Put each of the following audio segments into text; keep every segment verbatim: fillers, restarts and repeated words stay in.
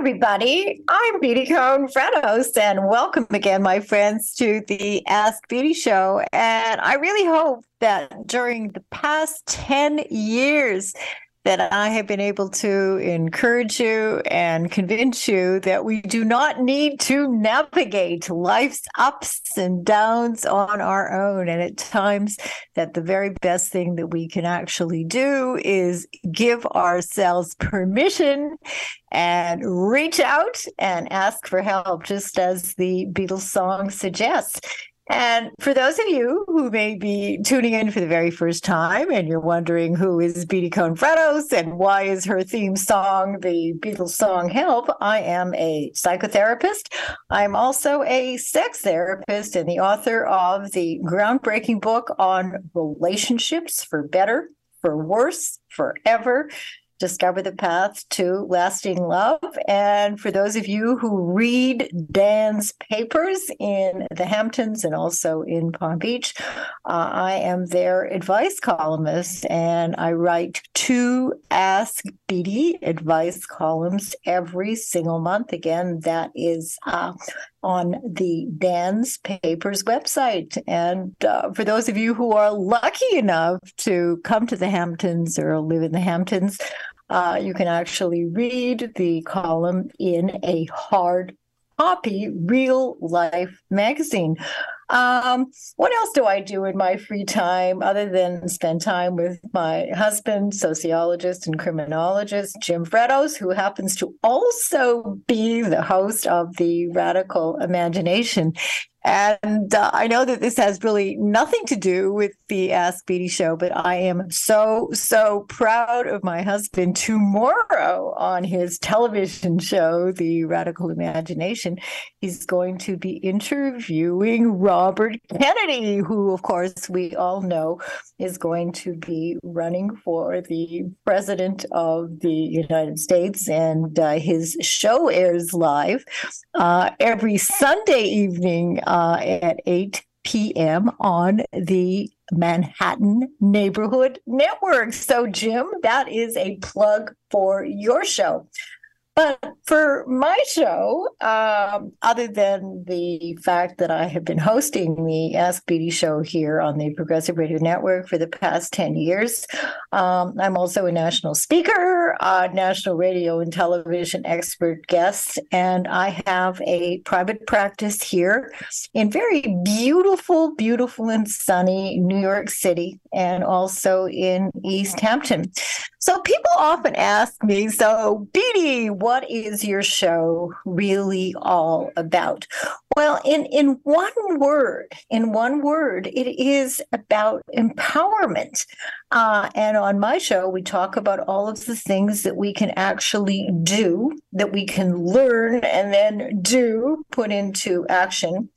everybody. I'm Beauty Cone Fredos, and welcome again, my friends, to the Ask Beauty Show. And I really hope that during the past ten years that I have been able to encourage you and convince you that we do not need to navigate life's ups and downs on our own. And at times that the very best thing that we can actually do is give ourselves permission and reach out and ask for help, just as the Beatles song suggests. And for those of you who may be tuning in for the very first time and you're wondering who is Beauty Cone Fredos and why is her theme song the Beatles song Help, I am a psychotherapist. I'm also a sex therapist and the author of the groundbreaking book on relationships for better, for worse, forever. Discover the path to lasting love. And for those of you who read Dan's papers in the Hamptons and also in Palm Beach, uh, I am their advice columnist, and I write two Ask Beauty advice columns every single month. Again, that is uh, on the Dan's Papers website. And uh, for those of you who are lucky enough to come to the Hamptons or live in the Hamptons, uh, you can actually read the column in a hard copy, real life magazine. Um, what else do I do in my free time other than spend time with my husband, sociologist and criminologist, Jim Fredos, who happens to also be the host of the Radical Imagination? And uh, I know that this has really nothing to do with the Ask Beauty Show, but I am so, so proud of my husband. Tomorrow on his television show, The Radical Imagination, he's going to be interviewing Robert Kennedy, who, of course, we all know is going to be running for the president of the United States. And uh, his show airs live uh, every Sunday evening uh, at eight p.m. on the Manhattan Neighborhood Network. So, Jim, that is a plug for your show. But for my show, um, other than the fact that I have been hosting the Ask Beauty show here on the Progressive Radio Network for the past ten years, um, I'm also a national speaker, a national radio and television expert guest, and I have a private practice here in very beautiful, beautiful and sunny New York City and also in East Hampton. So people often ask me, so Beauty, what is your show really all about? Well, in, in one word, in one word, it is about empowerment. Uh, and on my show, we talk about all of the things that we can actually do, that we can learn and then do, put into action,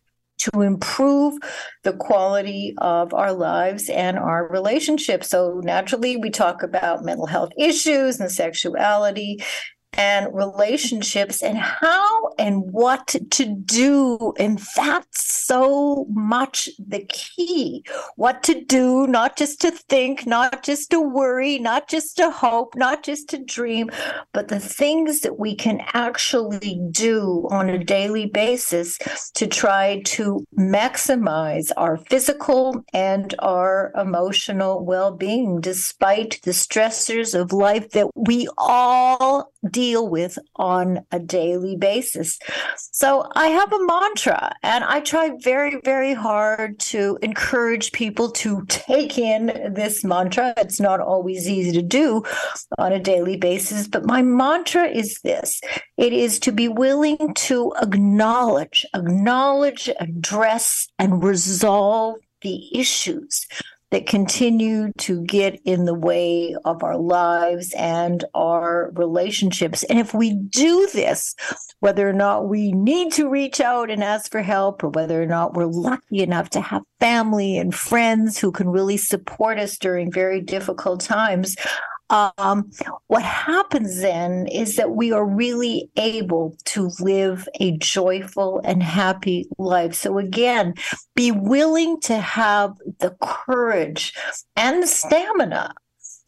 to improve the quality of our lives and our relationships. So naturally, we talk about mental health issues and sexuality and relationships and how and what to do. And that's so much the key. What to do, not just to think, not just to worry, not just to hope, not just to dream, but the things that we can actually do on a daily basis to try to maximize our physical and our emotional well-being, despite the stressors of life that we all deal with on a daily basis. So I have a mantra, and I try very, very hard to encourage people to take in this mantra. It's not always easy to do on a daily basis, but my mantra is this. It is to be willing to acknowledge, acknowledge, address, and resolve the issues that continue to get in the way of our lives and our relationships. And if we do this, whether or not we need to reach out and ask for help, or whether or not we're lucky enough to have family and friends who can really support us during very difficult times, Um, what happens then is that we are really able to live a joyful and happy life. So again, be willing to have the courage and the stamina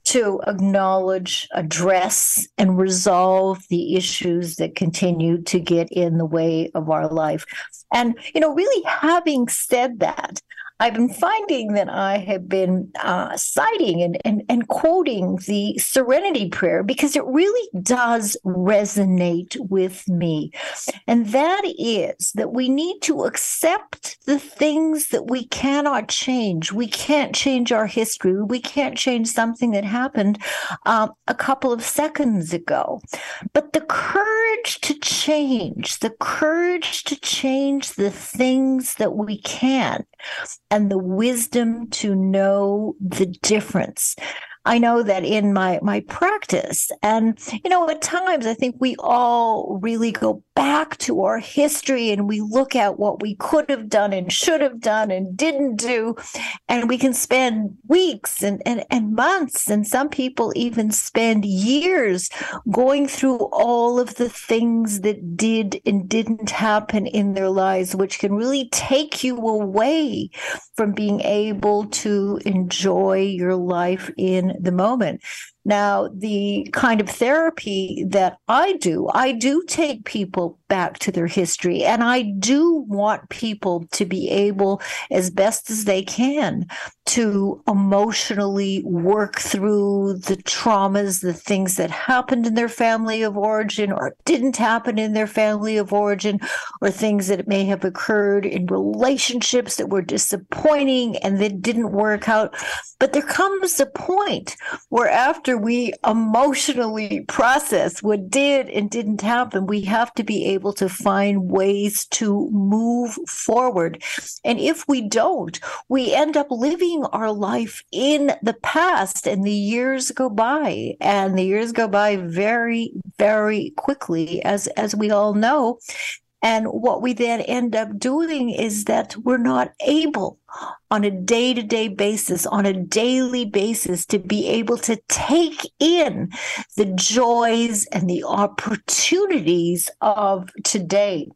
to acknowledge, address, and resolve the issues that continue to get in the way of our life. And, you know, really having said that, I've been finding that I have been uh, citing and, and, and quoting the Serenity Prayer because it really does resonate with me. And that is that we need to accept the things that we cannot change. We can't change our history. We can't change something that happened um, a couple of seconds ago. But the courage to change, the courage to change the things that we can, and the wisdom to know the difference. I know that in my my practice, and you know, at times I think we all really go back to our history and we look at what we could have done and should have done and didn't do, and we can spend weeks and, and, and months, and some people even spend years going through all of the things that did and didn't happen in their lives, which can really take you away from being able to enjoy your life in the moment. Now, the kind of therapy that I do, I do take people back to their history, and I do want people to be able, as best as they can, to emotionally work through the traumas, the things that happened in their family of origin or didn't happen in their family of origin, or things that may have occurred in relationships that were disappointing and that didn't work out. But there comes a point where after we emotionally process what did and didn't happen, we have to be able to find ways to move forward. And if we don't, we end up living our life in the past, and the years go by, and the years go by very, very quickly, as, as we all know. And what we then end up doing is that we're not able on a day-to-day basis, on a daily basis, to be able to take in the joys and the opportunities of today.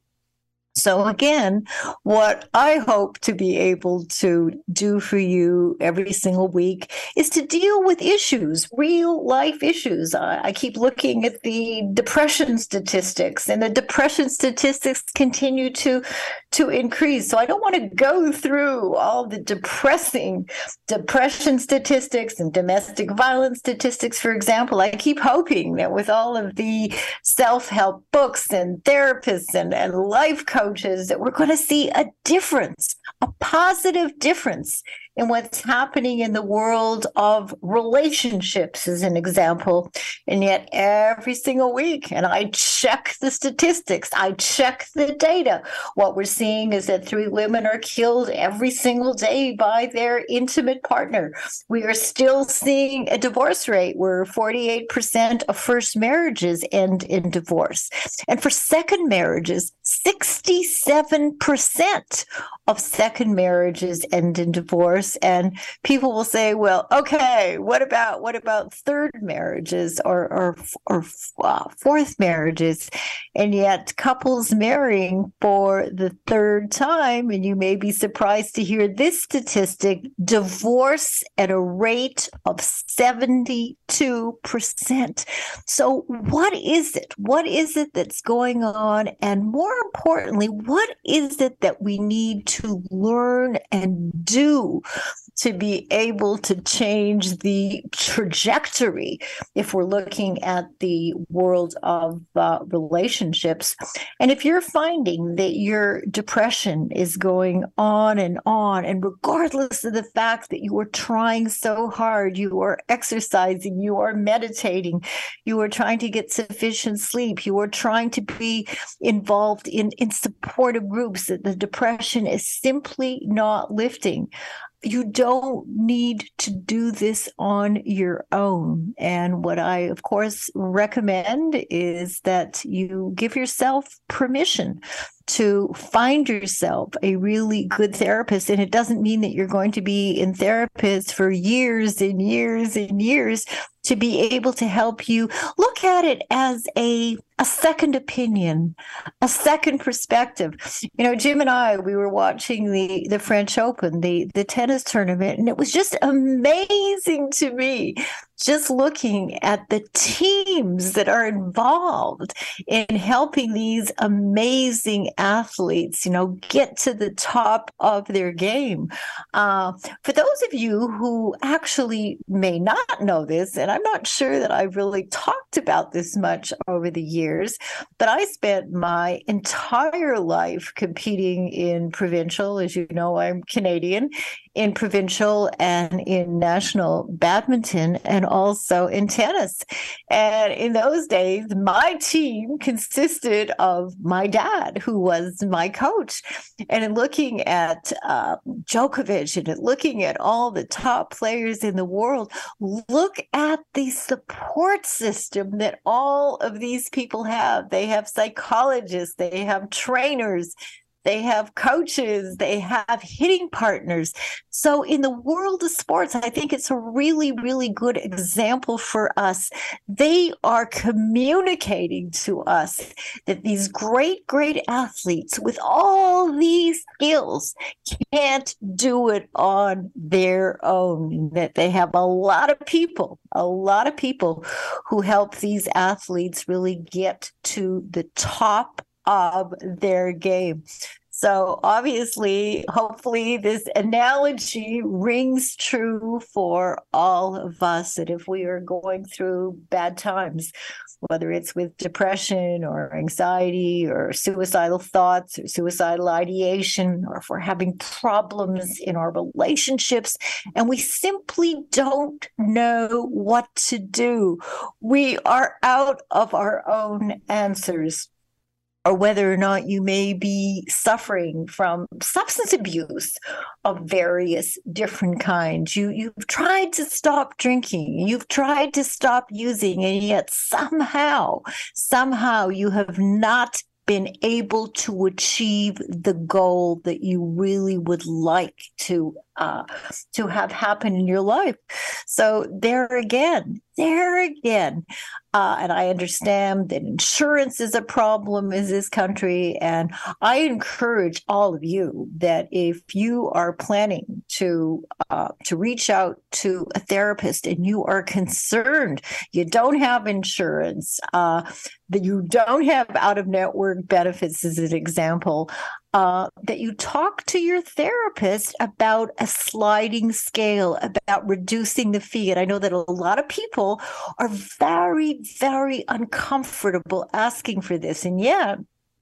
So again, what I hope to be able to do for you every single week is to deal with issues, real life issues. I keep looking at the depression statistics, and the depression statistics continue to, to increase. So I don't want to go through all the depressing depression statistics and domestic violence statistics, for example. I keep hoping that with all of the self-help books and therapists and, and life coaches, coaches that we're going to see a difference, a positive difference in what's happening in the world of relationships, as an example. And yet every single week, and I check the statistics, I check the data, what we're seeing is that three women are killed every single day by their intimate partner. We are still seeing a divorce rate where forty-eight percent of first marriages end in divorce. And for second marriages, sixty-seven percent of second marriages end in divorce. And people will say, well, okay, what about what about third marriages or or, or uh, fourth marriages? And yet couples marrying for the third time, and you may be surprised to hear this statistic, divorce at a rate of seventy-two percent. So what is it? What is it that's going on? And more importantly, what is it that we need to learn and do to be able to change the trajectory if we're looking at the world of uh, relationships? And if you're finding that your depression is going on and on, and regardless of the fact that you are trying so hard, you are exercising, you are meditating, you are trying to get sufficient sleep, you are trying to be involved in, in supportive groups, that the depression is simply not lifting, you don't need to do this on your own. And what I, of course, recommend is that you give yourself permission to find yourself a really good therapist. And it doesn't mean that you're going to be in therapist for years and years and years, to be able to help you look at it as a, a second opinion, a second perspective. You know, Jim and I, we were watching the, the French Open, the, the tennis tournament, and it was just amazing to me just looking at the teams that are involved in helping these amazing athletes, you know, get to the top of their game. Uh, for those of you who actually may not know this, and I'm not sure that I've really talked about this much over the years, but I spent my entire life competing in provincial. As you know, I'm Canadian, in provincial and in national badminton, and also in tennis. And in those days, my team consisted of my dad, who was my coach. And in looking at uh, Djokovic and looking at all the top players in the world, look at the support system that all of these people have. They have psychologists, they have trainers, they have coaches, they have hitting partners. So in the world of sports, I think it's a really, really good example for us. They are communicating to us that these great, great athletes with all these skills can't do it on their own, that they have a lot of people, a lot of people who help these athletes really get to the top of their game. So obviously, hopefully this analogy rings true for all of us, that if we are going through bad times, whether it's with depression or anxiety or suicidal thoughts or suicidal ideation, or if we're having problems in our relationships and we simply don't know what to do, we are out of our own answers, or whether or not you may be suffering from substance abuse of various different kinds. You, you've tried to stop drinking, you've tried to stop using, and yet somehow, somehow you have not been able to achieve the goal that you really would like to uh, to have happen in your life. So there again, there again, uh, and I understand that insurance is a problem in this country, and I encourage all of you that if you are planning to uh, to reach out to a therapist and you are concerned, you don't have insurance, uh, that you don't have out-of-network benefits, as an example, uh, that you talk to your therapist about a sliding scale, about reducing the fee. And I know that a lot of people are very, very uncomfortable asking for this. And yet,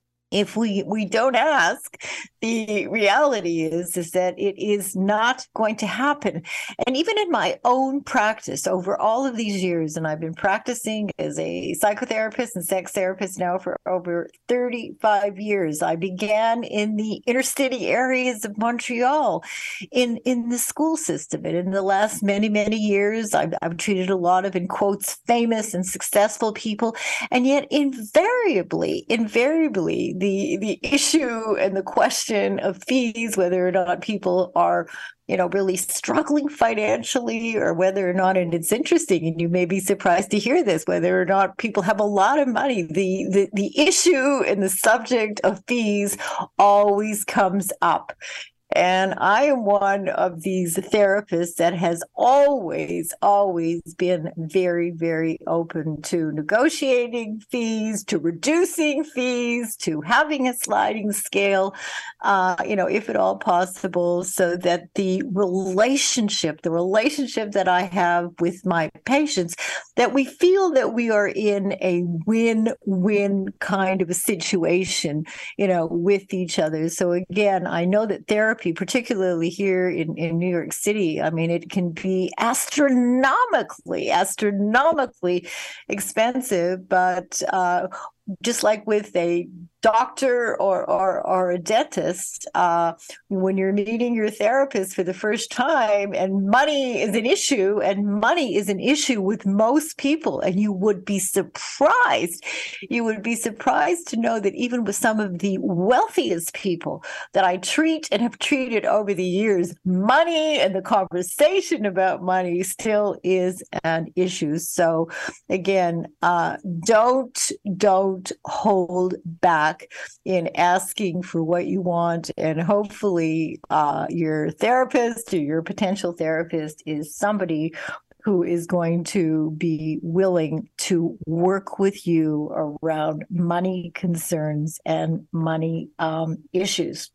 if we, we don't ask, the reality is, is that it is not going to happen. And even in my own practice over all of these years, and I've been practicing as a psychotherapist and sex therapist now for over thirty-five years. I began in the inner city areas of Montreal in, in the school system. And in the last many, many years, I've, I've treated a lot of, in quotes, famous and successful people. And yet invariably, invariably, the the issue and the question of fees, whether or not people are, you know, really struggling financially, or whether or not, and it's interesting, and you may be surprised to hear this, whether or not people have a lot of money, the the, the issue and the subject of fees always comes up. And I am one of these therapists that has always, always been very, very open to negotiating fees, to reducing fees, to having a sliding scale, uh, you know, if at all possible, so that the relationship, the relationship that I have with my patients, that we feel that we are in a win-win kind of a situation, you know, with each other. So again, I know that therapy, particularly here in, in New York City, I mean, it can be astronomically, astronomically expensive, but uh, just like with a doctor or, or, or a dentist, uh, when you're meeting your therapist for the first time and money is an issue, and money is an issue with most people, and you would be surprised, you would be surprised to know that even with some of the wealthiest people that I treat and have treated over the years, money and the conversation about money still is an issue. So again, uh, don't, don't hold back in asking for what you want, and hopefully uh, your therapist or your potential therapist is somebody who is going to be willing to work with you around money concerns and money um, issues.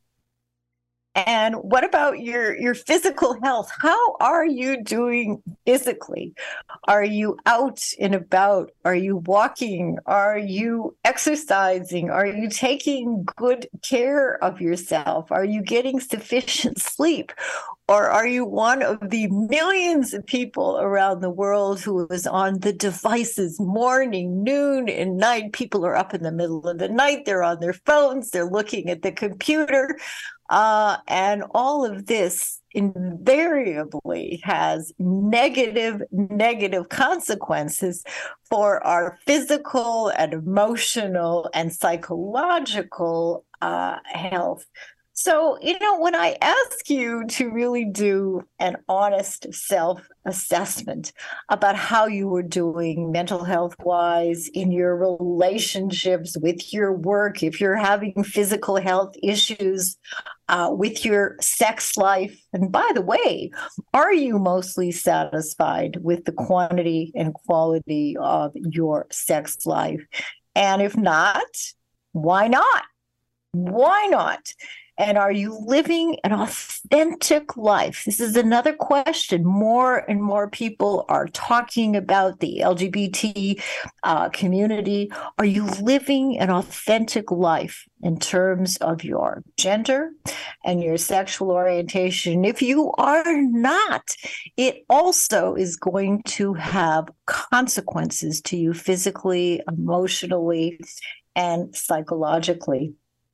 And what about your your physical health? How are you doing physically? Are you out and about? Are you walking? Are you exercising? Are you taking good care of yourself? Are you getting sufficient sleep? Or are you one of the millions of people around the world who is on the devices morning, noon, and night? People are up in the middle of the night. They're on their phones. They're looking at the computer. Uh, and all of this invariably has negative, negative consequences for our physical and emotional and psychological uh, health. So, you know, when I ask you to really do an honest self-assessment about how you were doing mental health-wise in your relationships, with your work, if you're having physical health issues, uh, with your sex life, and by the way, are you mostly satisfied with the quantity and quality of your sex life? And if not, why not? Why not? And are you living an authentic life? This is another question. More and more people are talking about the L G B T uh, community. Are you living an authentic life in terms of your gender and your sexual orientation? If you are not, it also is going to have consequences to you physically, emotionally, and psychologically.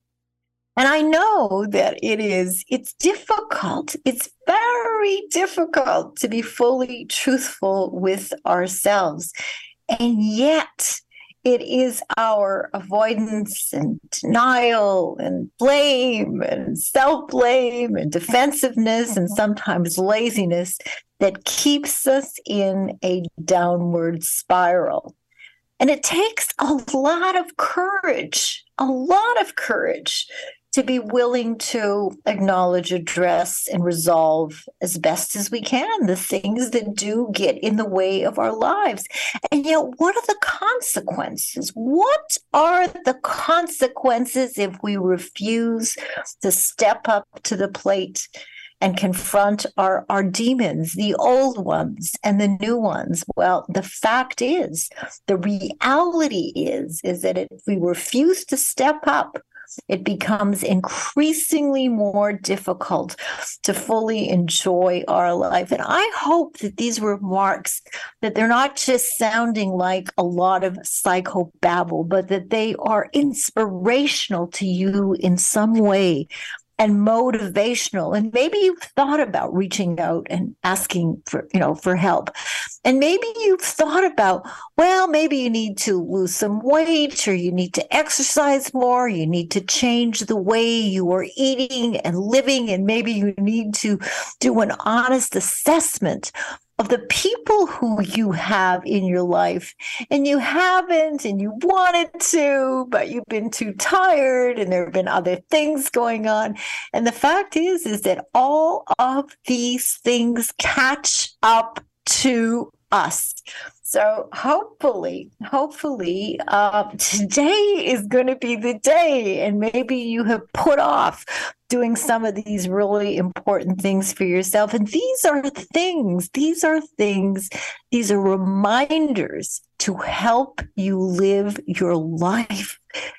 And I know that it is, it's difficult. It's very difficult to be fully truthful with ourselves. And yet it is our avoidance and denial and blame and self-blame and defensiveness and sometimes laziness that keeps us in a downward spiral. And it takes a lot of courage, a lot of courage to be willing to acknowledge, address, and resolve as best as we can the things that do get in the way of our lives. And yet, what are the consequences? What are the consequences if we refuse to step up to the plate and confront our, our demons, the old ones and the new ones? Well, the fact is, the reality is, is that if we refuse to step up, it becomes increasingly more difficult to fully enjoy our life. And I hope that these remarks, that they're not just sounding like a lot of psychobabble, but that they are inspirational to you in some way and motivational. And maybe you've thought about reaching out and asking for, you know, for help. And maybe you've thought about, well, maybe you need to lose some weight, or you need to exercise more, you need to change the way you are eating and living, and maybe you need to do an honest assessment of the people who you have in your life, and you haven't, and you wanted to, but you've been too tired, and there have been other things going on. And the fact is, is that all of these things catch up to us. So hopefully, hopefully, uh, today is going to be the day, and maybe you have put off doing some of these really important things for yourself. And these are things, these are things, these are reminders to help you live your life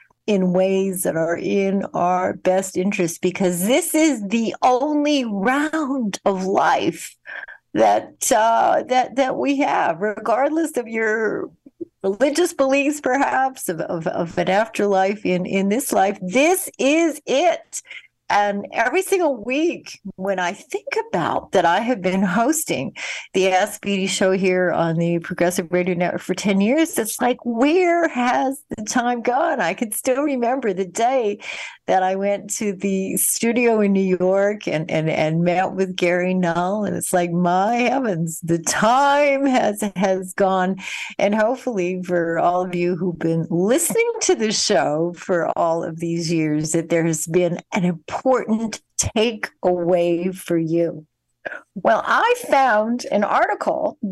in ways that are in our best interest, because this is the only round of life that uh, that that we have, regardless of your religious beliefs, perhaps of, of, of an afterlife in, in this life. This is it. And every single week, when I think about that, I have been hosting the Ask Beauty show here on the Progressive Radio Network for ten years. It's like, where has the time gone? I can still remember the day that I went to the studio in New York and, and, and met with Gary Null. And it's like, my heavens, the time has, has gone. And hopefully for all of you who've been listening to the show for all of these years, that there has been an important takeaway for you. Well, I found an article that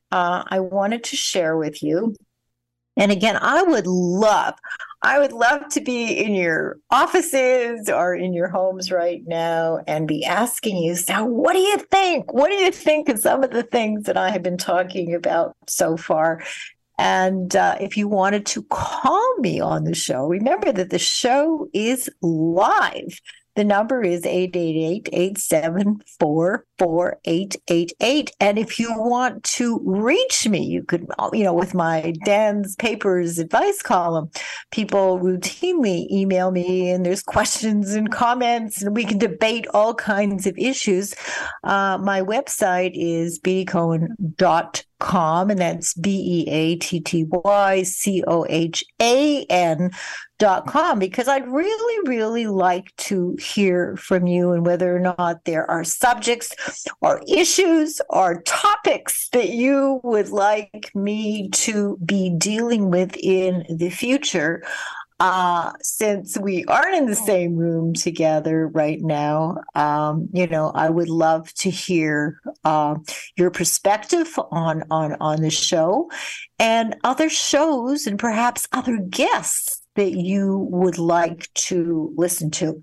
uh, I wanted to share with you. And again, I would love, I would love to be in your offices or in your homes right now and be asking you, so what do you think? What do you think of some of the things that I have been talking about so far? And uh, if you wanted to call me on the show, remember that the show is live. The number is eight eight eight, eight seven four, four eight eight eight. And if you want to reach me, you could, you know, with my Dan's Papers advice column, people routinely email me and there's questions and comments and we can debate all kinds of issues. Uh, my website is beatty cohen dot com, and that's B E A T T Y C O H A N dot com, because I'd really, really like to hear from you and whether or not there are subjects or issues or topics that you would like me to be dealing with in the future. Uh, since we aren't in the same room together right now, um, you know, I would love to hear uh, your perspective on, on, on the show and other shows and perhaps other guests that you would like to listen to.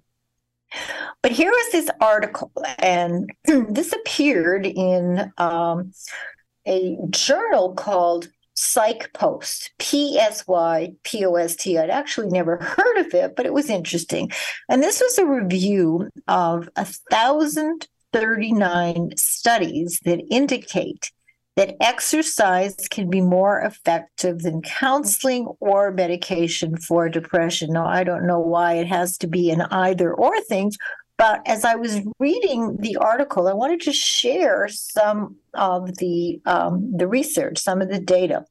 But here is this article, and this appeared in um, a journal called PsycPost, P S Y P O S T. I'd actually never heard of it, but it was interesting. And this was a review of one thousand thirty-nine studies that indicate that exercise can be more effective than counseling or medication for depression. Now, I don't know why it has to be an either or thing, but as I was reading the article, I wanted to share some of the um, the research, some of the data.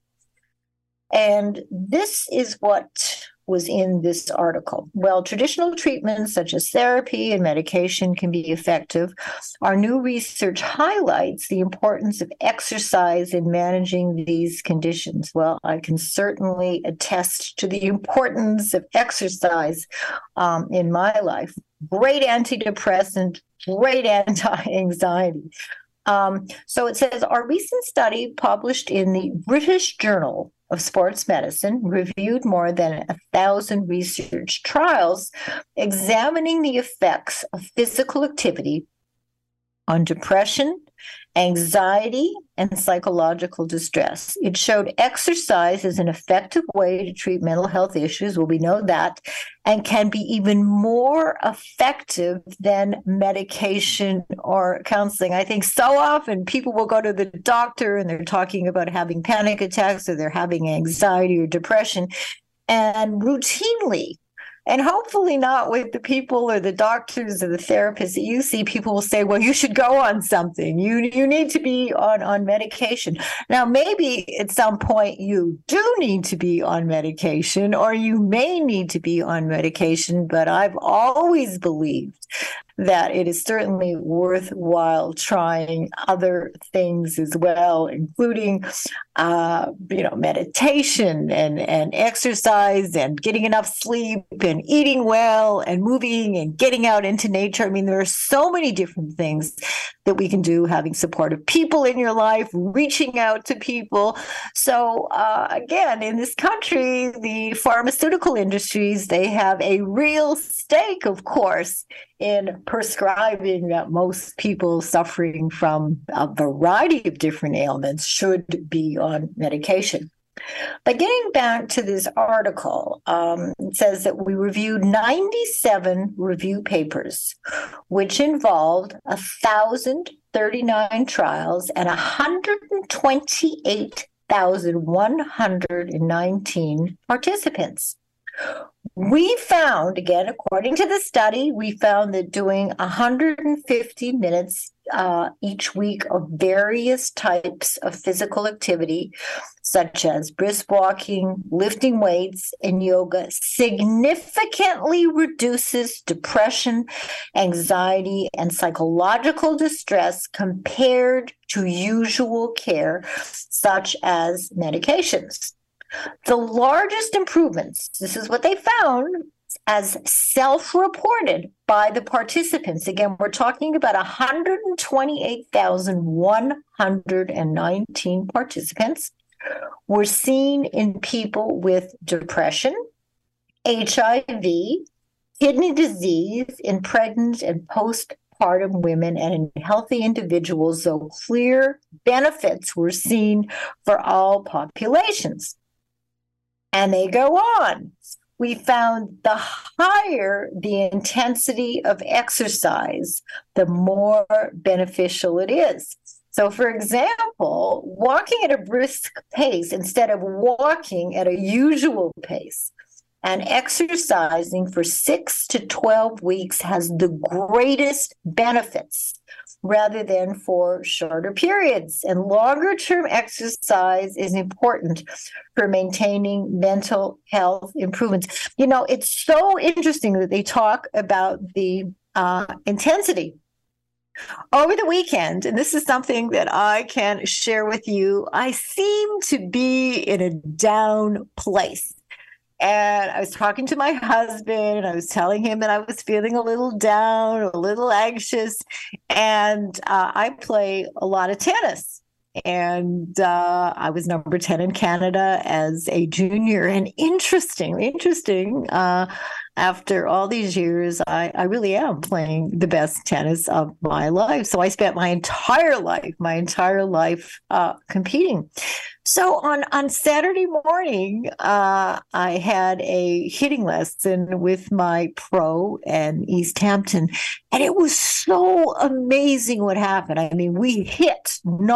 And this is what was in this article. Well, traditional treatments such as therapy and medication can be effective. Our new research highlights the importance of exercise in managing these conditions. Well, I can certainly attest to the importance of exercise um, in my life. Great antidepressant, great anti-anxiety. Um, so it says, our recent study published in the British Journal of Sports Medicine reviewed more than a thousand research trials examining the effects of physical activity on depression, anxiety, and psychological distress. It showed exercise is an effective way to treat mental health issues, well, we know that, and can be even more effective than medication or counseling. I think so often people will go to the doctor and they're talking about having panic attacks or they're having anxiety or depression, and routinely, and hopefully not with the people or the doctors or the therapists that you see, people will say, well, you should go on something. You you need to be on, on medication. Now, maybe at some point you do need to be on medication, or you may need to be on medication, but I've always believed that it is certainly worthwhile trying other things as well, including, uh, you know, meditation and, and exercise and getting enough sleep and eating well and moving and getting out into nature. I mean, there are so many different things that we can do, having supportive people in your life, reaching out to people. So uh, again, in this country, the pharmaceutical industries, they have a real stake, of course, in prescribing that most people suffering from a variety of different ailments should be on medication. But getting back to this article, um, it says that we reviewed ninety-seven review papers, which involved one thousand thirty-nine trials and one hundred twenty-eight thousand one hundred nineteen participants. We found, again, according to the study, we found that doing one hundred fifty minutes uh, each week of various types of physical activity, such as brisk walking, lifting weights, and yoga, significantly reduces depression, anxiety, and psychological distress compared to usual care, such as medications. The largest improvements, this is what they found, as self-reported by the participants. Again, we're talking about one hundred twenty-eight thousand one hundred nineteen participants, were seen in people with depression, H I V, kidney disease in pregnant and postpartum women, and in healthy individuals, though clear benefits were seen for all populations. And they go on. We found the higher the intensity of exercise, the more beneficial it is. So, for example, walking at a brisk pace instead of walking at a usual pace and exercising for six to twelve weeks has the greatest benefits rather than for shorter periods. And longer term exercise is important for maintaining mental health improvements. You know, it's so interesting that they talk about the uh, intensity. Over the weekend, and this is something that I can share with you, I seem to be in a down place. And I was talking to my husband, and I was telling him that I was feeling a little down, a little anxious. And uh, I play a lot of tennis. And uh, I was number ten in Canada as a junior. And interesting, interesting, uh, after all these years, I, I really am playing the best tennis of my life. So I spent my entire life, my entire life uh, competing. So on, on Saturday morning, uh, I had a hitting lesson with my pro in East Hampton, and it was so amazing what happened. I mean, we hit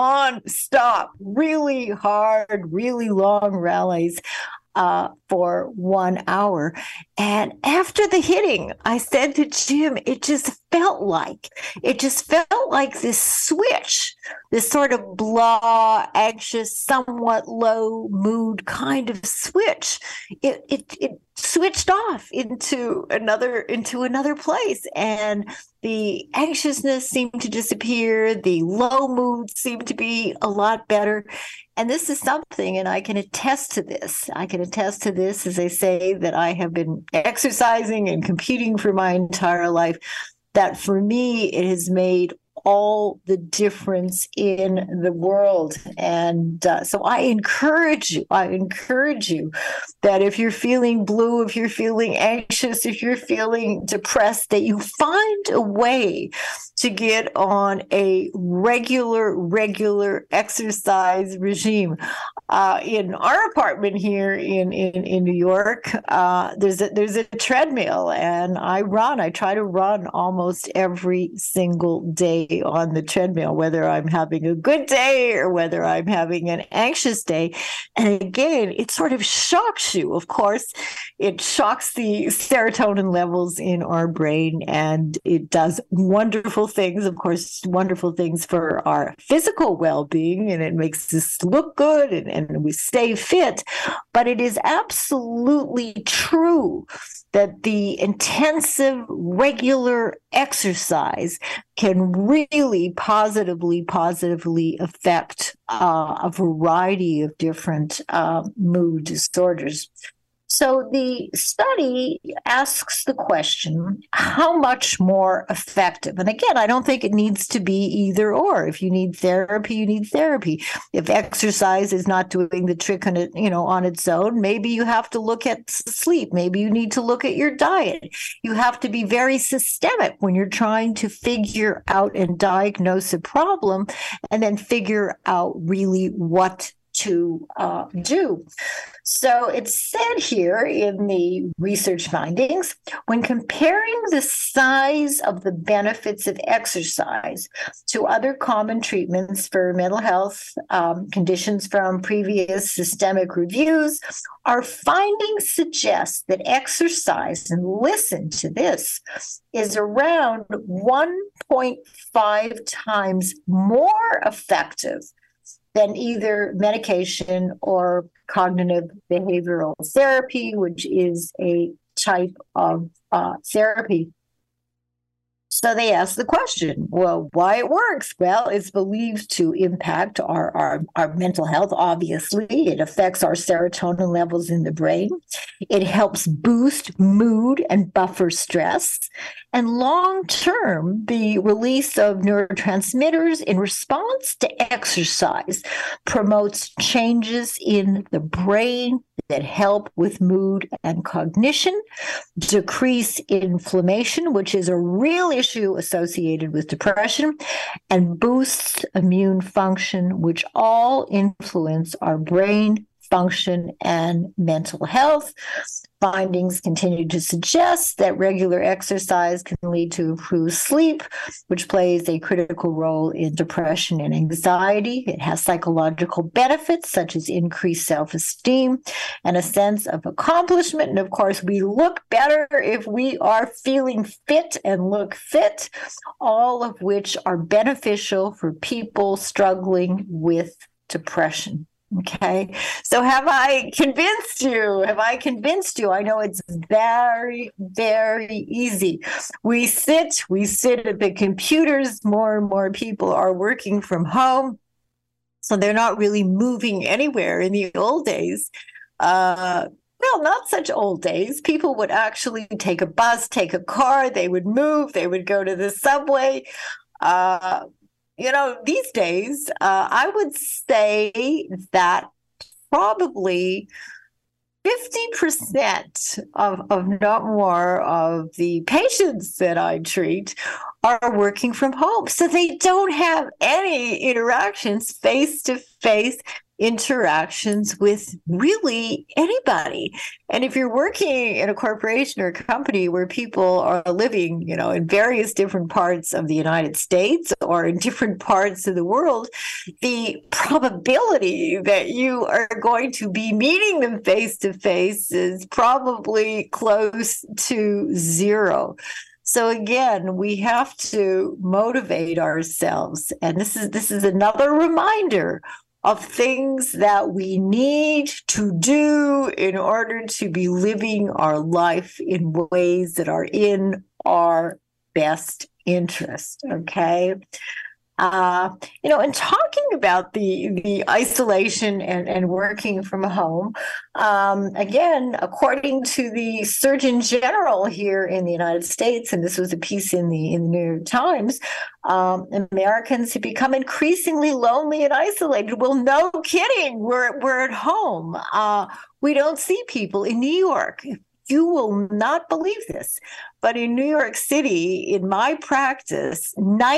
nonstop, really hard, really long rallies uh, for one hour. And after the hitting, I said to Jim, it just felt like, it just felt like this switch, this sort of blah, anxious, somewhat low mood kind of switch. It it it switched off into another into another place, and the anxiousness seemed to disappear. The low mood seemed to be a lot better. And this is something, and I can attest to this. I can attest to this, as I say, that I have been exercising and competing for my entire life, that for me, it has made all the difference in the world. And uh, so I encourage you, I encourage you that if you're feeling blue, if you're feeling anxious, if you're feeling depressed, that you find a way to get on a regular, regular exercise regime. Uh, in our apartment here in, in, in New York, uh, there's a, there's a treadmill, and I run. I try to run almost every single day on the treadmill, whether I'm having a good day or whether I'm having an anxious day. And again, it sort of shocks you. Of course, it shocks the serotonin levels in our brain, and it does wonderful things, of course, wonderful things for our physical well-being, and it makes us look good, and, and we stay fit. But it is absolutely true that the intensive, regular exercise can really positively, positively affect uh, a variety of different uh, mood disorders. So the study asks the question, how much more effective? And again, I don't think it needs to be either or. If you need therapy, you need therapy. If exercise is not doing the trick on it, you know, on its own, maybe you have to look at sleep. Maybe you need to look at your diet. You have to be very systemic when you're trying to figure out and diagnose a problem, and then figure out really what to uh, do. So it's said here in the research findings, when comparing the size of the benefits of exercise to other common treatments for mental health um, conditions from previous systemic reviews, our findings suggest that exercise, and listen to this, is around one point five times more effective than either medication or cognitive behavioral therapy, which is a type of uh, therapy. So they ask the question, well, why it works? Well, it's believed to impact our, our, our mental health, obviously. It affects our serotonin levels in the brain. It helps boost mood and buffer stress. And long term, the release of neurotransmitters in response to exercise promotes changes in the brain that help with mood and cognition, decrease inflammation, which is a real issue associated with depression, and boosts immune function, which all influence our brain function and mental health. Findings continue to suggest that regular exercise can lead to improved sleep, which plays a critical role in depression and anxiety. It has psychological benefits such as increased self-esteem and a sense of accomplishment. And of course, we look better if we are feeling fit and look fit, all of which are beneficial for people struggling with depression. Okay, so have I convinced you? Have I convinced you? I know it's very, very easy. We sit, we sit at the computers. More and more people are working from home, so they're not really moving anywhere. In the old days, uh, well, not such old days. People would actually take a bus, take a car, they would move, they would go to the subway. Uh, You know, these days, uh, I would say that probably fifty percent of, of not more of the patients that I treat are working from home. So they don't have any interactions, face-to-face interactions with really anybody. And if you're working in a corporation or a company where people are living, you know, in various different parts of the United States or in different parts of the world, the probability that you are going to be meeting them face to face is probably close to zero. So again, we have to motivate ourselves. And this is this is another reminder of things that we need to do in order to be living our life in ways that are in our best interest. Okay. Uh, you know, and talking about the the isolation and, and working from home, um, again, according to the Surgeon General here in the United States, and this was a piece in the in the New York Times, um, Americans have become increasingly lonely and isolated. Well, no kidding, we're we're at home. Uh, we don't see people in New York. You will not believe this, but in New York City, in my practice,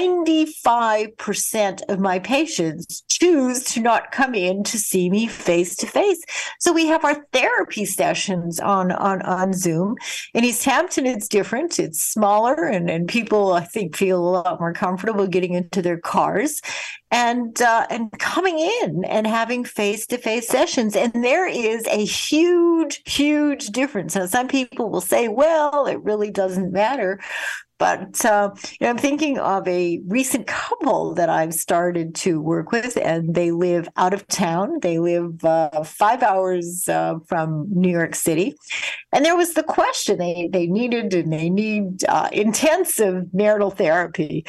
ninety-five percent of my patients choose to not come in to see me face to face. So we have our therapy sessions on, on, on Zoom. In East Hampton, it's different. It's smaller, and, and people, I think, feel a lot more comfortable getting into their cars and uh, and coming in and having face-to-face sessions. And there is a huge, huge difference. Now, some people will say, well, it really doesn't matter. But uh, you know, I'm thinking of a recent couple that I've started to work with, and they live out of town. They live uh, five hours uh, from New York City. And there was the question, they, they needed and they need uh, intensive marital therapy.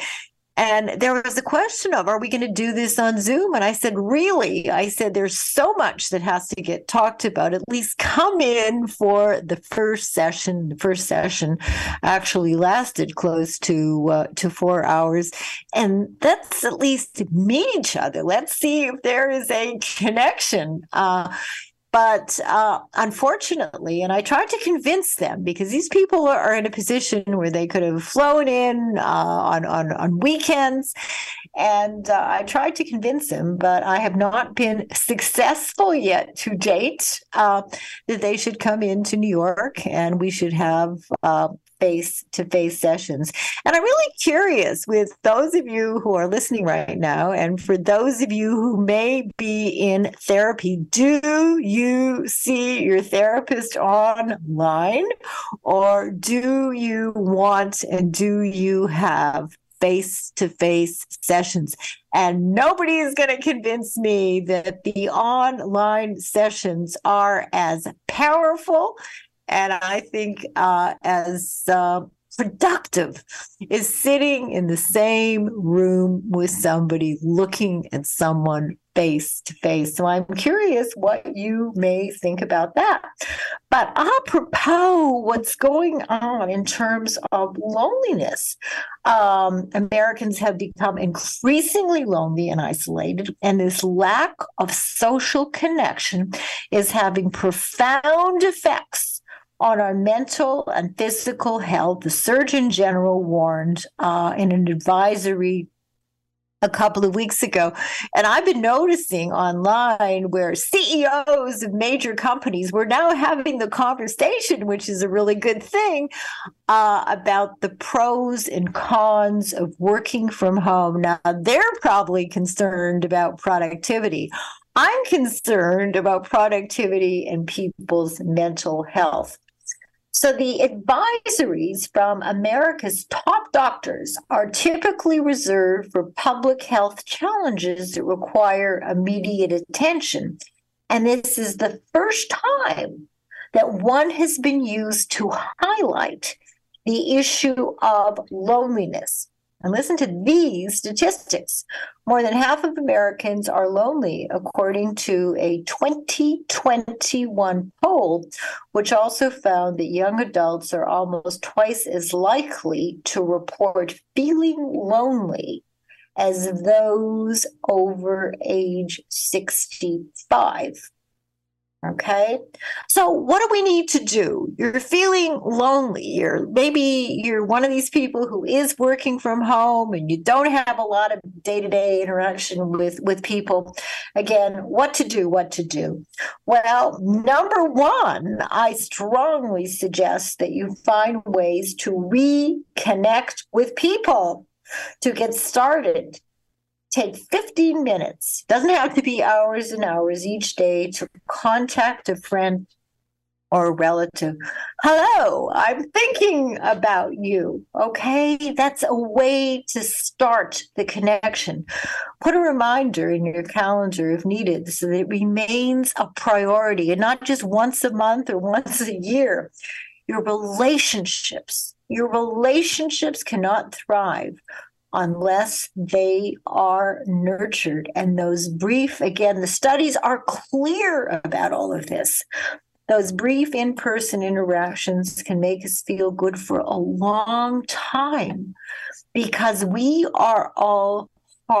And there was a question of, are we going to do this on Zoom? And I said, really? I said, there's so much that has to get talked about. At least come in for the first session. The first session actually lasted close to uh, to four hours. And let's at least meet each other. Let's see if there is a connection. Uh, But uh, unfortunately, and I tried to convince them, because these people are in a position where they could have flown in uh, on, on, on weekends. And uh, I tried to convince them, but I have not been successful yet to date, uh, that they should come into New York and we should have uh, face-to-face sessions. And I'm really curious, with those of you who are listening right now, and for those of you who may be in therapy, do you see your therapist online, or do you want and do you have face-to-face sessions? And nobody is going to convince me that the online sessions are as powerful and I think uh, as uh, productive is sitting in the same room with somebody, looking at someone face to face. So I'm curious what you may think about that. But apropos what's going on in terms of loneliness, um, Americans have become increasingly lonely and isolated, and this lack of social connection is having profound effects on our mental and physical health. The Surgeon General warned uh, in an advisory a couple of weeks ago. And I've been noticing online where C E Os of major companies were now having the conversation, which is a really good thing, uh, about the pros and cons of working from home. Now, they're probably concerned about productivity. I'm concerned about productivity and people's mental health. So the advisories from America's top doctors are typically reserved for public health challenges that require immediate attention. And this is the first time that one has been used to highlight the issue of loneliness. And listen to these statistics. More than half of Americans are lonely, according to a twenty twenty-one poll, which also found that young adults are almost twice as likely to report feeling lonely as those over age sixty-five. Okay, so what do we need to do? You're feeling lonely. You're maybe you're one of these people who is working from home and you don't have a lot of day-to-day interaction with, with people. Again, what to do, what to do? Well, number one, I strongly suggest that you find ways to reconnect with people to get started. Take fifteen minutes, doesn't have to be hours and hours each day, to contact a friend or a relative. Hello, I'm thinking about you. Okay, that's a way to start the connection. Put a reminder in your calendar if needed so that it remains a priority and not just once a month or once a year. Your relationships, your relationships cannot thrive unless they are nurtured. And those brief, again, the studies are clear about all of this. Those brief in-person interactions can make us feel good for a long time because we are all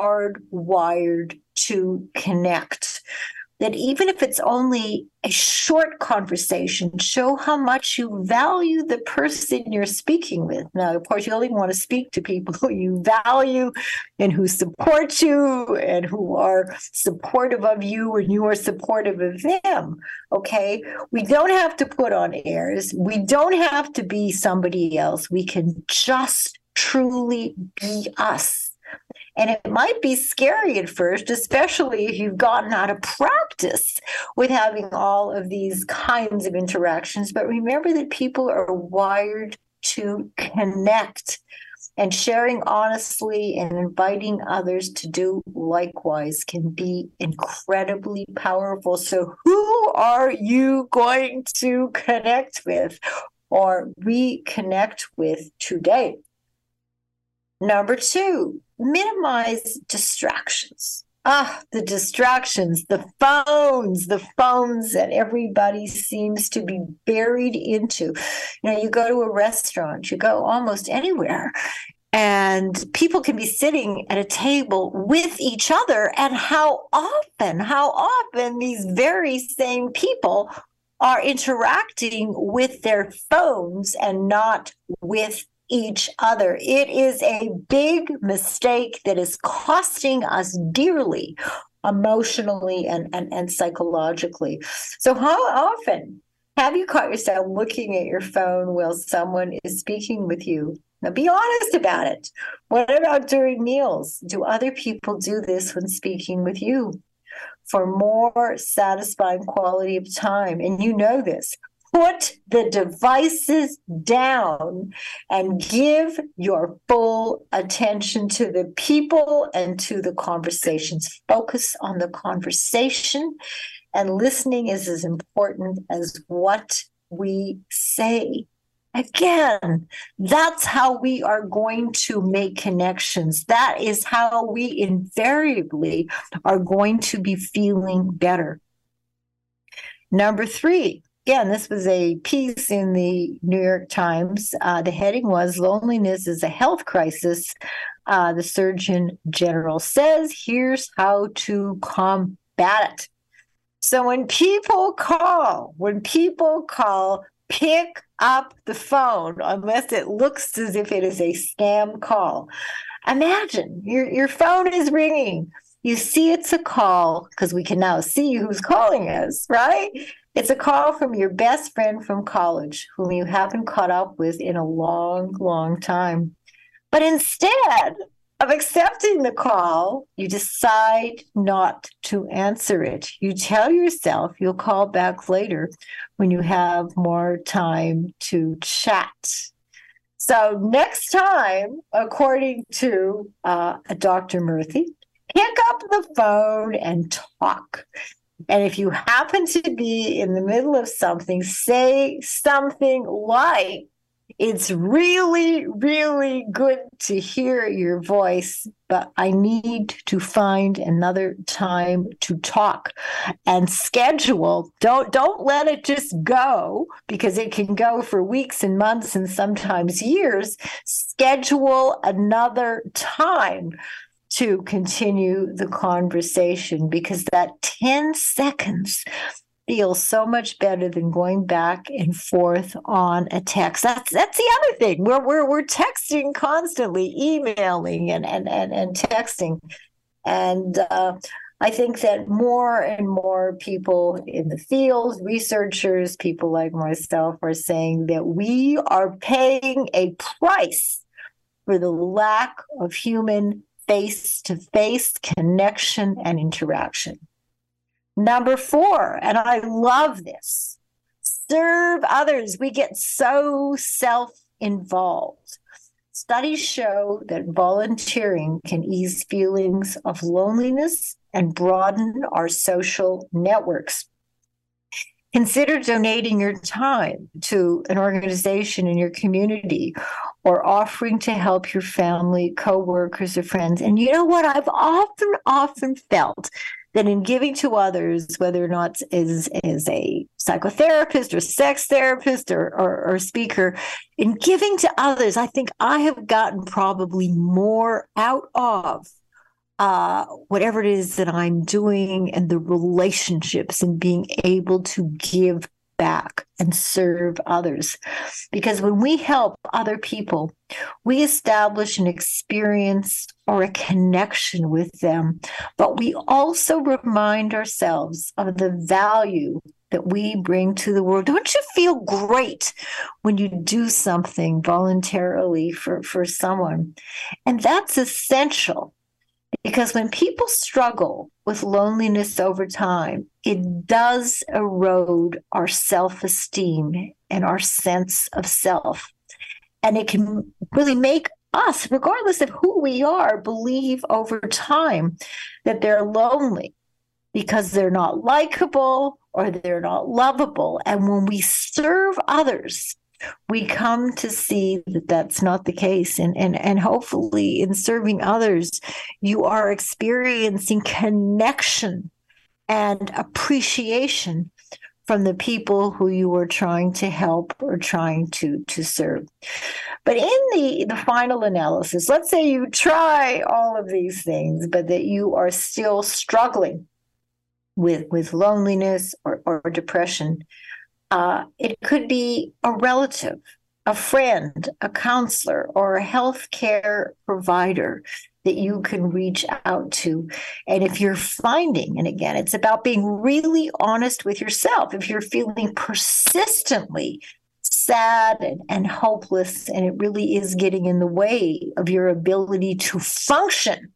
hardwired to connect. That even if it's only a short conversation, show how much you value the person you're speaking with. Now, of course, you only want to speak to people who you value and who support you and who are supportive of you and you are supportive of them, okay? We don't have to put on airs. We don't have to be somebody else. We can just truly be us. And it might be scary at first, especially if you've gotten out of practice with having all of these kinds of interactions. But remember that people are wired to connect, and sharing honestly and inviting others to do likewise can be incredibly powerful. So who are you going to connect with or reconnect with today? Number two, minimize distractions. Ah, the distractions, the phones, the phones that everybody seems to be buried into. You know, you go to a restaurant, you go almost anywhere, and people can be sitting at a table with each other. And how often, how often these very same people are interacting with their phones and not with each other. It is a big mistake that is costing us dearly emotionally and, and, and psychologically. So how often have you caught yourself looking at your phone while someone is speaking with you? Now be honest about it. What about during meals? Do other people do this when speaking with you? For more satisfying quality of time, and you know this, put the devices down and give your full attention to the people and to the conversations. Focus on the conversation, and listening is as important as what we say. Again, that's how we are going to make connections. That is how we invariably are going to be feeling better. Number three, again, this was a piece in the New York Times. Uh, the heading was Loneliness is a Health Crisis. Uh, the Surgeon General says, here's how to combat it. So when people call, when people call, pick up the phone unless it looks as if it is a scam call. Imagine your, your phone is ringing. You see it's a call because we can now see who's calling us, right? It's a call from your best friend from college whom you haven't caught up with in a long, long time. But instead of accepting the call, you decide not to answer it. You tell yourself you'll call back later when you have more time to chat. So next time, according to uh, Doctor Murthy, pick up the phone and talk. And if you happen to be in the middle of something, say something like, it's really, really good to hear your voice, but I need to find another time to talk and schedule. Don't, don't let it just go, because it can go for weeks and months and sometimes years. Schedule another time to continue the conversation, because that ten seconds feels so much better than going back and forth on a text. That's that's the other thing. We're we're we're texting constantly, emailing and and and, and texting. And uh, I think that more and more people in the field, researchers, people like myself, are saying that we are paying a price for the lack of human face-to-face connection and interaction. Number four, and I love this, serve others. We get so self-involved. Studies show that volunteering can ease feelings of loneliness and broaden our social networks. Consider donating your time to an organization in your community, or offering to help your family, coworkers, or friends. And you know what? I've often, often felt that in giving to others, whether or not as, as a psychotherapist or sex therapist or, or, or speaker, in giving to others, I think I have gotten probably more out of uh, whatever it is that I'm doing, and the relationships and being able to give back and serve others. Because when we help other people, we establish an experience or a connection with them, but we also remind ourselves of the value that we bring to the world. Don't you feel great when you do something voluntarily for, for someone? And that's essential, because when people struggle with loneliness over time, it does erode our self-esteem and our sense of self. And it can really make us, regardless of who we are, believe over time that they're lonely because they're not likable or they're not lovable. And when we serve others, we come to see that that's not the case. And, and, and hopefully in serving others, you are experiencing connection and appreciation from the people who you are trying to help or trying to, to serve. But in the, the final analysis, let's say you try all of these things, but that you are still struggling with, with loneliness or, or depression. Uh, it could be a relative, a friend, a counselor, or a healthcare provider that you can reach out to. And if you're finding, and again, it's about being really honest with yourself, if you're feeling persistently sad and, and hopeless, and it really is getting in the way of your ability to function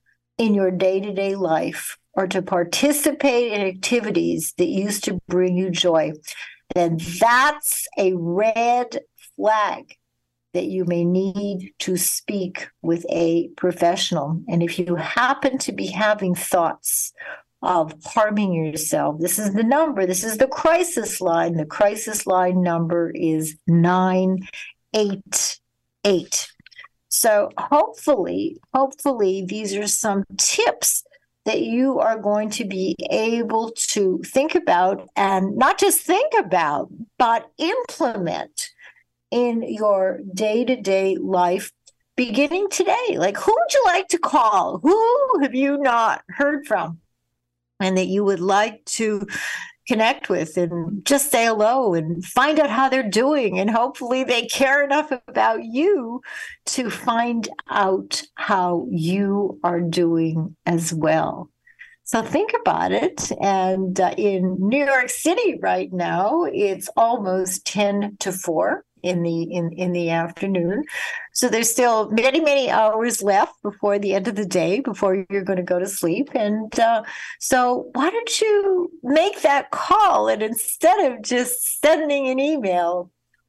in your day-to-day life or to participate in activities that used to bring you joy, then that's a red flag that you may need to speak with a professional. And if you happen to be having thoughts of harming yourself. This is the number. This is the crisis line. The crisis line number is nine eight eight. So hopefully, hopefully these are some tips that you are going to be able to think about, and not just think about, but implement in your day-to-day life beginning today. Like, who would you like to call? Who have you not heard from and that you would like to connect with and just say hello and find out how they're doing? And hopefully they care enough about you to find out how you are doing as well. So think about it. And uh, in New York City right now, it's almost ten to four in the in, in the afternoon. So there's still many, many hours left before the end of the day, before you're going to go to sleep. And uh, so why don't you make that call? And instead of just sending an email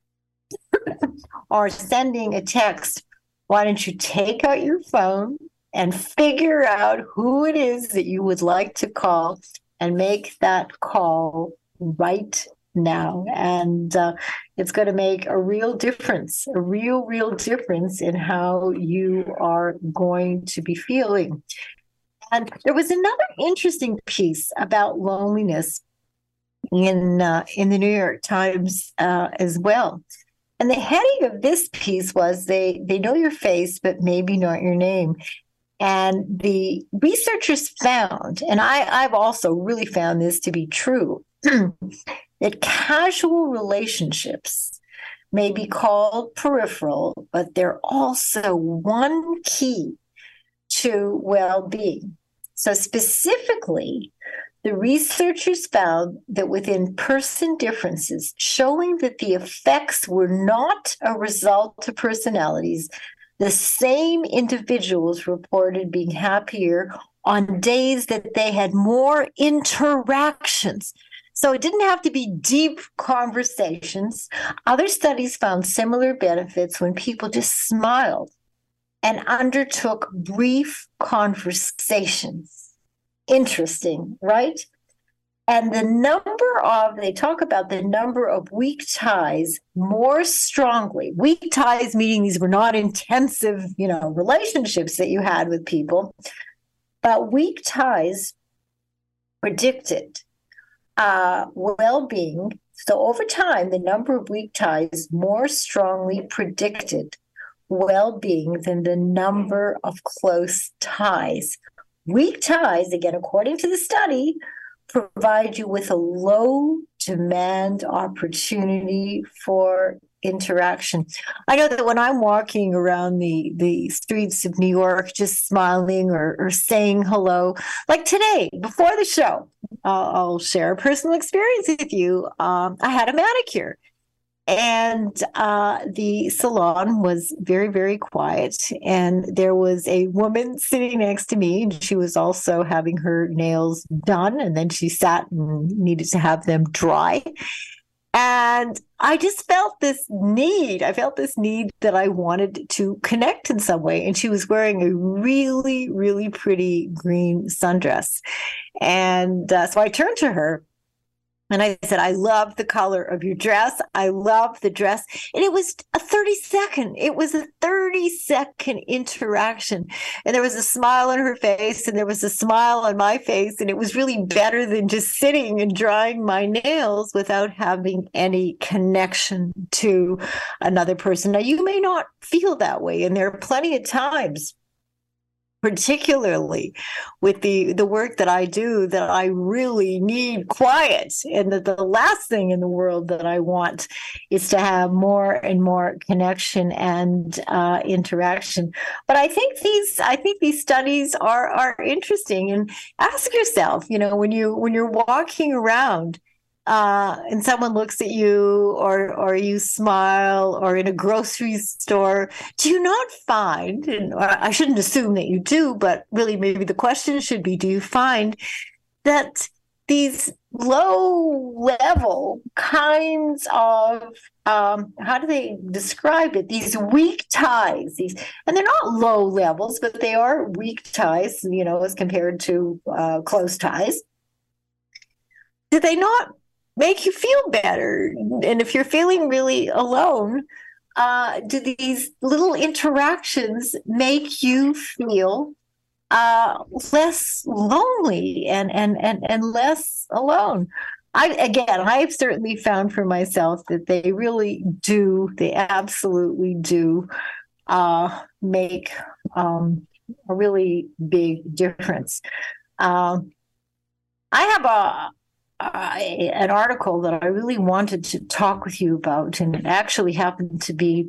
or sending a text, why don't you take out your phone and figure out who it is that you would like to call and make that call right now. And uh, it's going to make a real difference, a real, real difference in how you are going to be feeling. And there was another interesting piece about loneliness in uh, in the New York Times uh, as well. And the heading of this piece was, they, they know your face, but maybe not your name. And the researchers found, and I, I've also really found this to be true, that casual relationships may be called peripheral, but they're also one key to well-being. So specifically, the researchers found that with in-person differences, showing that the effects were not a result of personalities, the same individuals reported being happier on days that they had more interactions. So it didn't have to be deep conversations. Other studies found similar benefits when people just smiled and undertook brief conversations. Interesting, right? And the number of, they talk about the number of weak ties more strongly. Weak ties meaning these were not intensive, you know, relationships that you had with people, but weak ties predicted uh, well-being. So over time, the number of weak ties more strongly predicted well-being than the number of close ties. Weak ties, again, according to the study, provide you with a low demand opportunity for interaction. I know that when I'm walking around the, the streets of New York, just smiling or, or saying hello, like today, before the show, uh, I'll share a personal experience with you. Um, I had a manicure. And uh, the salon was very, very quiet. And there was a woman sitting next to me, and she was also having her nails done. And then she sat and needed to have them dry. And I just felt this need. I felt this need that I wanted to connect in some way. And she was wearing a really, really pretty green sundress. And uh, so I turned to her. And I said, I love the color of your dress. I love the dress. And it was a thirty second, it was a thirty second interaction. And there was a smile on her face and there was a smile on my face. And it was really better than just sitting and drying my nails without having any connection to another person. Now, you may not feel that way. And there are plenty of times, particularly with the, the work that I do, that I really need quiet. And that the last thing in the world that I want is to have more and more connection and uh, interaction. But I think these I think these studies are are interesting. And ask yourself, you know, when you when you're walking around, Uh, and someone looks at you, or or you smile, or in a grocery store, do you not find, and I shouldn't assume that you do, but really maybe the question should be, do you find that these low level kinds of um, how do they describe it? These weak ties, these, and they're not low levels, but they are weak ties, you know, as compared to uh, close ties. Do they not make you feel better? And if you're feeling really alone, uh, do these little interactions make you feel uh, less lonely and, and, and, and less alone? I, again, I've certainly found for myself that they really do, they absolutely do uh, make um, a really big difference. Um, I have a, uh, an article that I really wanted to talk with you about, and it actually happened to be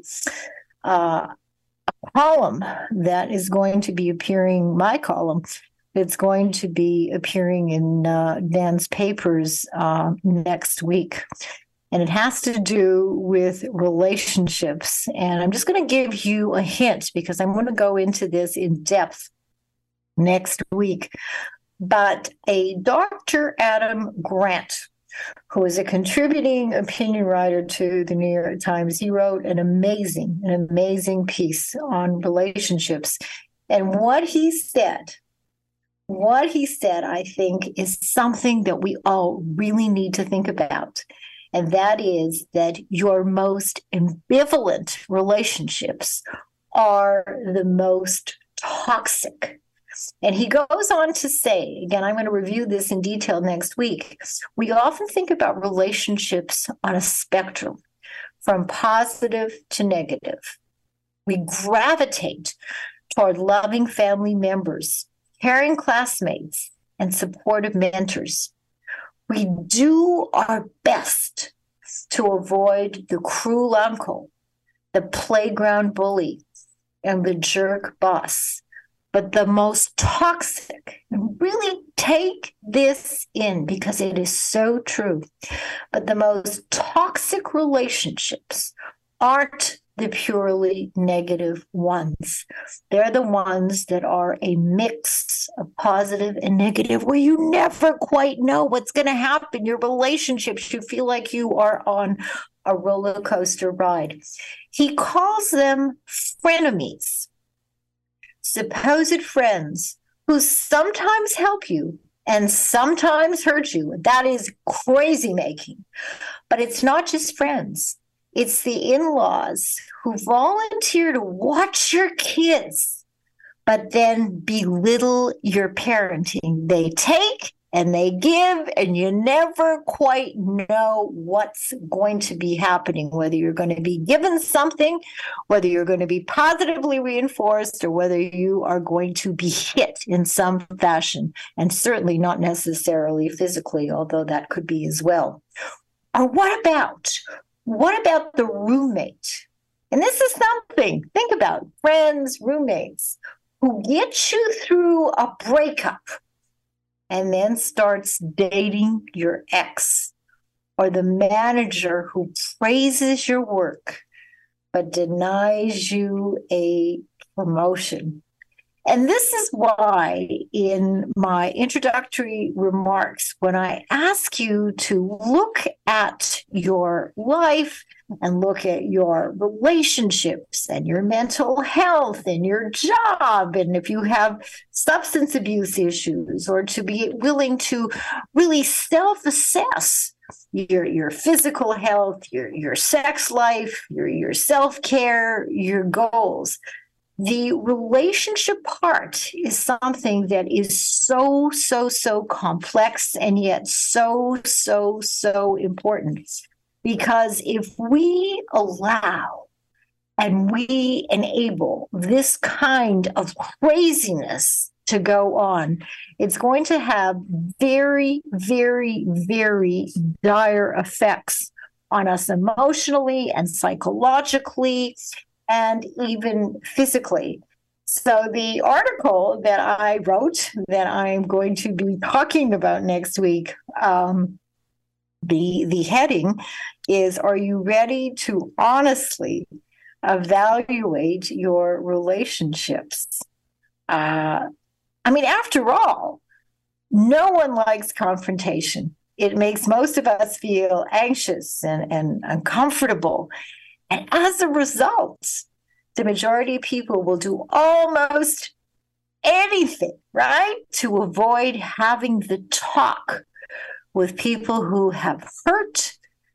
uh, a column that is going to be appearing, my column, it's going to be appearing in uh, Dan's papers uh, next week. And it has to do with relationships. And I'm just going to give you a hint because I'm going to go into this in depth next week. But a Doctor Adam Grant, who is a contributing opinion writer to the New York Times, he wrote an amazing, an amazing piece on relationships. And what he said, what he said, I think, is something that we all really need to think about. And that is that your most ambivalent relationships are the most toxic. And he goes on to say, again, I'm going to review this in detail next week. We often think about relationships on a spectrum from positive to negative. We gravitate toward loving family members, caring classmates, and supportive mentors. We do our best to avoid the cruel uncle, the playground bully, and the jerk boss. But the most toxic, and really take this in because it is so true, but the most toxic relationships aren't the purely negative ones. They're the ones that are a mix of positive and negative, where you never quite know what's going to happen. Your relationships, you feel like you are on a roller coaster ride. He calls them frenemies, supposed friends who sometimes help you and sometimes hurt you. That is crazy making. But it's not just friends. It's the in-laws who volunteer to watch your kids, but then belittle your parenting. They take and they give, and you never quite know what's going to be happening, whether you're going to be given something, whether you're going to be positively reinforced, or whether you are going to be hit in some fashion, and certainly not necessarily physically, although that could be as well. Or what about What about the roommate? And this is something, think about friends, roommates, who get you through a breakup and then starts dating your ex, or the manager who praises your work but denies you a promotion. And this is why in my introductory remarks, when I ask you to look at your life and look at your relationships and your mental health and your job, and if you have substance abuse issues, or to be willing to really self-assess your your physical health, your your sex life, your your self-care, your goals. The relationship part is something that is so, so, so complex and yet so, so, so important. Because if we allow and we enable this kind of craziness to go on, it's going to have very, very, very dire effects on us emotionally and psychologically, and even physically. So the article that I wrote that I'm going to be talking about next week, um, the the heading is, are you ready to honestly evaluate your relationships? Uh, I mean, after all, No one likes confrontation. It makes most of us feel anxious and, and uncomfortable. And as a result, the majority of people will do almost anything, right, to avoid having the talk with people who have hurt,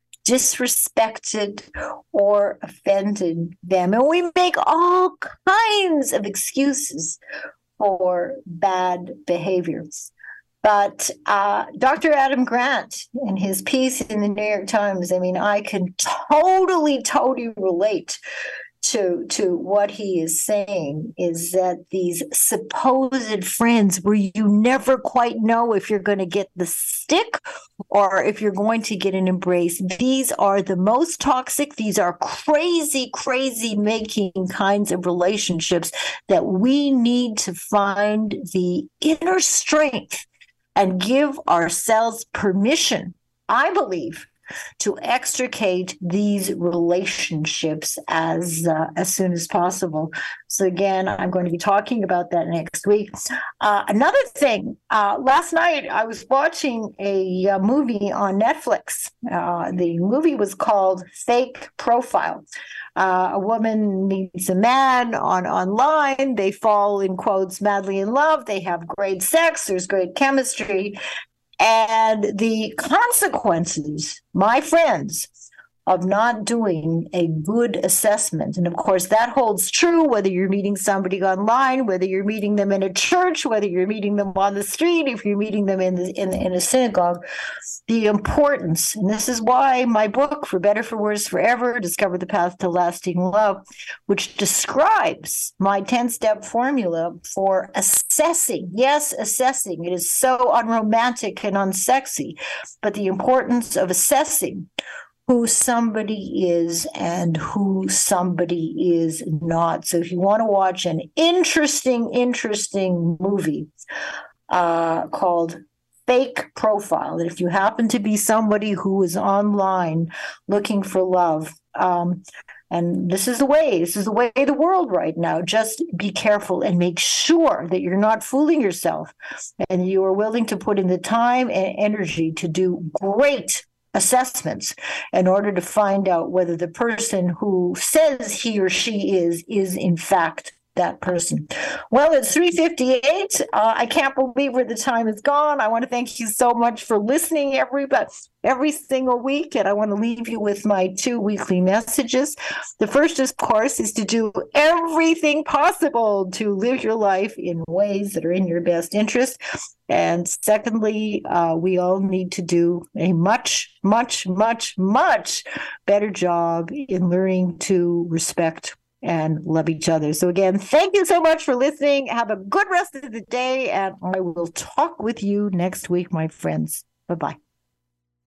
disrespected, or offended them. And we make all kinds of excuses for bad behaviors. But uh, Doctor Adam Grant, in his piece in the New York Times, I mean, I can totally, totally relate to to what he is saying, is that these supposed friends where you never quite know if you're going to get the stick or if you're going to get an embrace, these are the most toxic. These are crazy, crazy making kinds of relationships that we need to find the inner strength and give ourselves permission, I believe, to extricate these relationships as uh, as soon as possible. So again, I'm going to be talking about that next week. Uh, another thing, uh, last night I was watching a, a movie on Netflix. Uh, the movie was called Fake Profile. Uh, a woman meets a man on online. They fall, in quotes, madly in love. They have great sex. There's great chemistry. And the consequences, my friends, of not doing a good assessment. And of course, that holds true whether you're meeting somebody online, whether you're meeting them in a church, whether you're meeting them on the street, if you're meeting them in, the, in, in a synagogue. The importance, and this is why my book, For Better, For Worse, Forever, Discover the Path to Lasting Love, which describes my ten-step formula for assessing. Yes, assessing. It is so unromantic and unsexy, but the importance of assessing who somebody is and who somebody is not. So if you want to watch an interesting, interesting movie uh, called Fake Profile, and if you happen to be somebody who is online looking for love, um, and this is the way, this is the way of the world right now, just be careful and make sure that you're not fooling yourself and you are willing to put in the time and energy to do great assessments in order to find out whether the person who says he or she is, is in fact that person. Well, it's three fifty-eight. Uh, I can't believe where the time is gone. I want to thank you so much for listening every, every single week. And I want to leave you with my two weekly messages. The first, of course, is to do everything possible to live your life in ways that are in your best interest. And secondly, uh, we all need to do a much, much, much, much better job in learning to respect and love each other. So again, thank you so much for listening. Have a good rest of the day, and I will talk with you next week, my friends. Bye-bye.